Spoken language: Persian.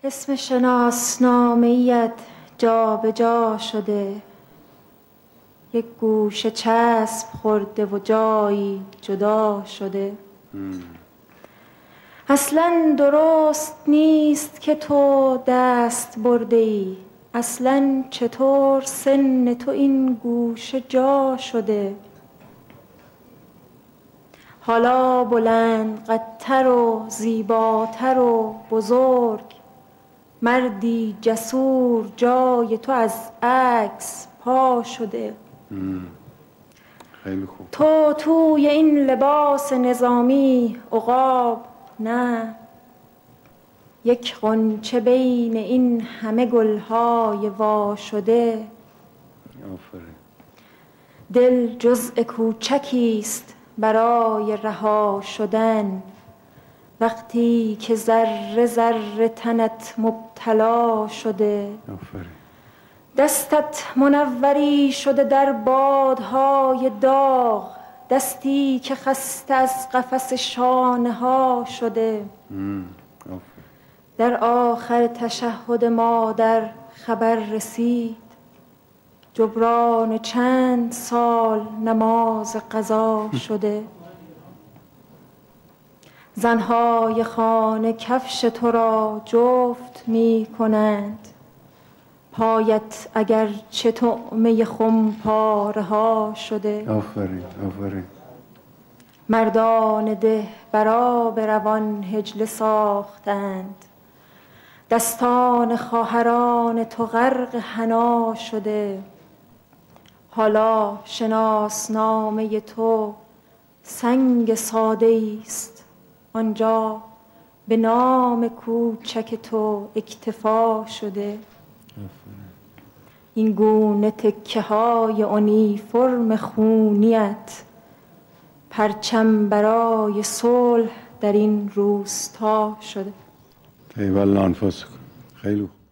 اسم شناسنامه‌ایت جا به جا شده، یک گوشه چسب خورده و جایی جدا شده. اصلاً درست نیست که تو دست برده ای، اصلاً چطور سن تو این گوشه جا شده. حالا بلند قدتر و زیباتر و بزرگ، مردی جسور جای تو از عکس پا شده. خیلی خوب. تو توی این لباس نظامی عقاب نه، یک غنچه بین این همه گلهای وا شده. آفرین. دل جزء کوچکیست برای رها شدن، وقتی که ذره ذره تنت مبتلا شده. آفرین. دستت منوری شده در بادهای داغ، دستی که خسته از قفس شانه ها شده. آفرین. در آخر تشهد مادر خبر رسید، جبران چند سال نماز قضا شده. زنهای خانه کفش تو را جفت می کنند، پایت اگر چه طعمه خمپاره ها شده. آفرین. آفرین. مردان ده برآب روان حجله ساختند، دستان خواهران تو غرق حنا شده. حالا شناسنامه تو سنگ ساده است، آنجا به نام کوچک تو اکتفا شده. این گونه تکه های اونیفرم خونیت، پرچم برای صلح در این روستا شده. ای والله انفاسکم. خیلی خوب.